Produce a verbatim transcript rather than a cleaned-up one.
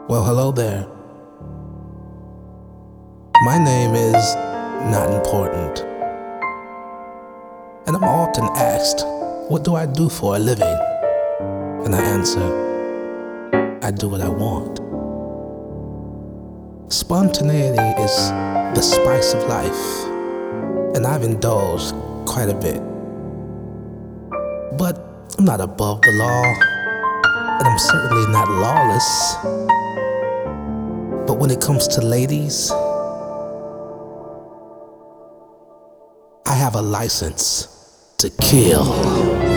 Well, hello there. My name is not important. And I'm often asked, what do I do for a living? And I answer, I do what I want. Spontaneity is the spice of life, and I've indulged quite a bit. But I'm not above the law, and I'm certainly not lawless. But when it comes to ladies, I have a license to kill.